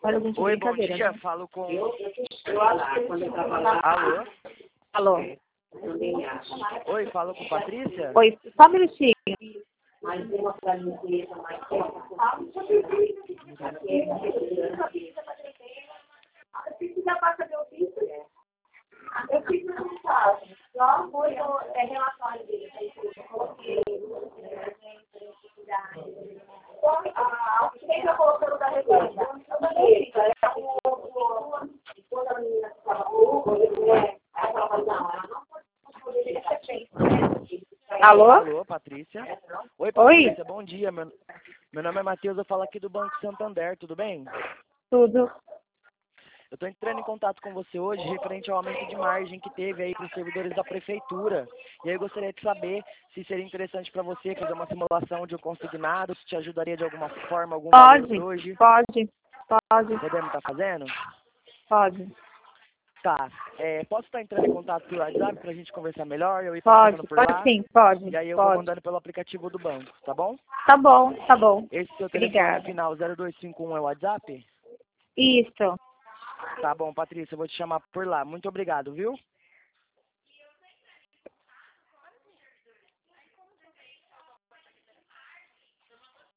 Olha, gente, Oi, bom brincadeira, dia. né? Falo com... Alô? Alô? Oi, falo com Patrícia? Oi, só um minutinho. Alô? Alô, Patrícia? Oi, Patrícia, bom dia. Meu nome é Matheus, eu falo aqui do Banco Santander, tudo bem? Tudo. Eu estou entrando em contato com você hoje referente ao aumento de margem que teve aí para os servidores da prefeitura. E aí eu gostaria de saber se seria interessante para você fazer uma simulação de um consignado, se te ajudaria de alguma forma, algum valor Pode, hoje. pode, pode, Podemos estar fazendo? pode. Tá. Posso estar entrando em contato pelo WhatsApp para a gente conversar melhor, eu ir Pode, passando por pode lá? sim, pode, E aí eu vou pode. mandando pelo aplicativo do banco, tá bom? Tá bom, tá bom. Esse seu telefone Obrigada. final 0251 é o WhatsApp? Isso. Tá bom, Patrícia, eu vou te chamar por lá. Muito obrigado, viu?